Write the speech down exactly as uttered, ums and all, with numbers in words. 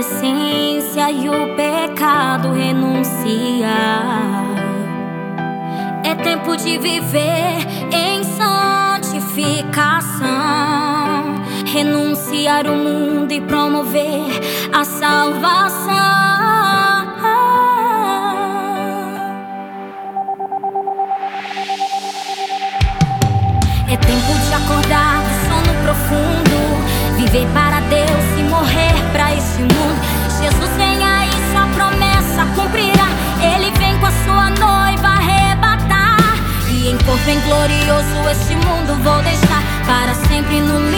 essência e o pecado renunciar. É tempo de viver em santificação, renunciar o mundo e promover a salvação. É tempo de acordar do sono profundo, viver para Deus e morrer para este mundo. Jesus vem aí, sua promessa cumprirá. Ele vem com a sua noiva arrebatar, e em corpo bem glorioso este mundo vou deixar para sempre no